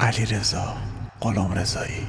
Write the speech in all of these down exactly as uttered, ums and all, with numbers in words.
علیرضا غلامرضایی.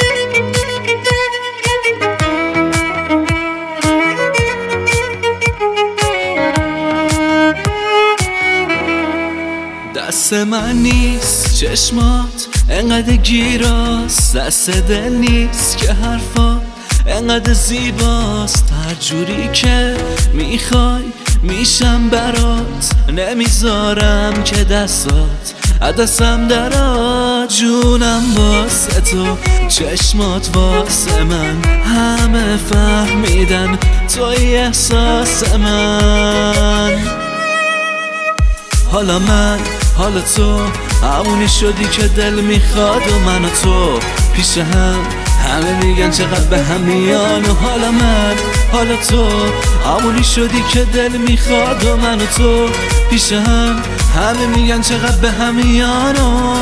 دست من نیست چشمات انقدر گیراست، دست دل نیست که حرفات انقدر زیباست. هر جوری که میخوای میشم برات، نمیذارم که دستات عدسم درات. جونم واسه تو، چشمات واسه من، همه فهمیدن توی احساس من. حالا من، حالا تو، همونی شدی که دل میخواد و من و تو پیش هم، همه میگن چقدر به هم میان. و حالا من، حالا تو، همونی شدی که دل میخواد و من و تو پیش هم، همه میگن چقدر به هم میان.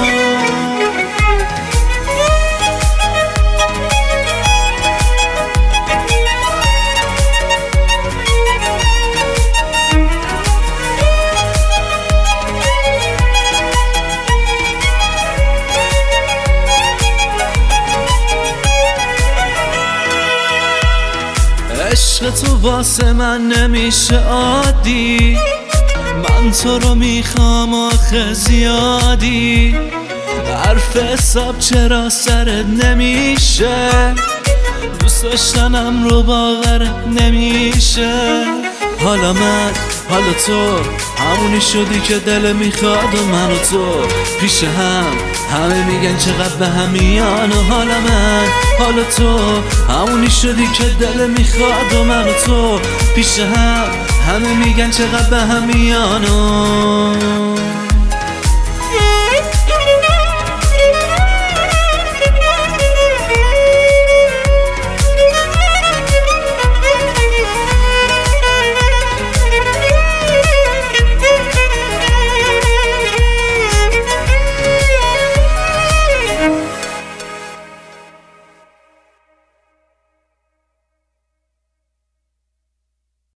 عشق تو واسه من نمیشه عادی، من تو رو میخوام آخه زیادی. حرف حساب چرا سرت نمیشه، دوست داشتنم رو باورت نمیشه. حالا من، حالا تو، همونی شدی که دل میخواد و من و تو پیش هم، همه میگن چقدر به هم میان. و حالا من، حالا تو، همونی شدی که دل میخواد و من و تو پیش هم، همه میگن چقدر به هم میان.